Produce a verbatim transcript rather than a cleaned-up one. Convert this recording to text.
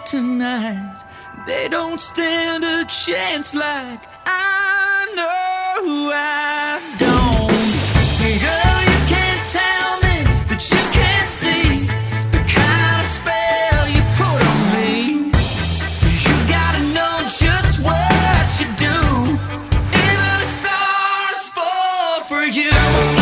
tonight. They don't stand a chance like I know I don't. Girl, you can't tell me that you can't see the kind of spell you put on me. You gotta know just what you do. Even the stars fall for you.